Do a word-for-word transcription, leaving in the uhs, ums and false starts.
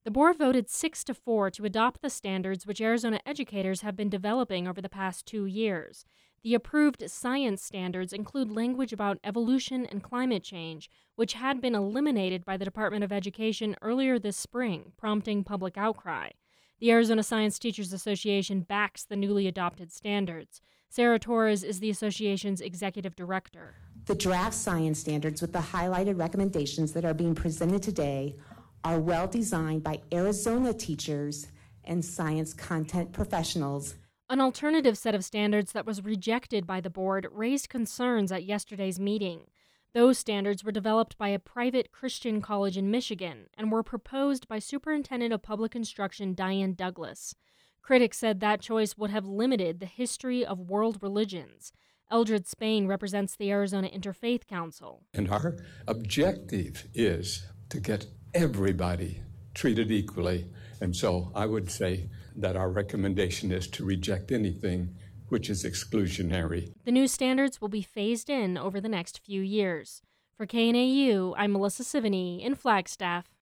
The board voted six to four to adopt the standards which Arizona educators have been developing over the past two years. The approved science standards include language about evolution and climate change, which had been eliminated by the Department of Education earlier this spring, prompting public outcry. The Arizona Science Teachers Association backs the newly adopted standards. Sarah Torres is the association's executive director. The draft science standards with the highlighted recommendations that are being presented today are well designed by Arizona teachers and science content professionals. An alternative set of standards that was rejected by the board raised concerns at yesterday's meeting. Those standards were developed by a private Christian college in Michigan and were proposed by Superintendent of Public Instruction Diane Douglas. Critics said that choice would have limited the history of world religions. Eldred Spain represents the Arizona Interfaith Council. And our objective is to get everybody treated equally. And so I would say that our recommendation is to reject anything which is exclusionary. The new standards will be phased in over the next few years. For K N A U, I'm Melissa Sivany in Flagstaff.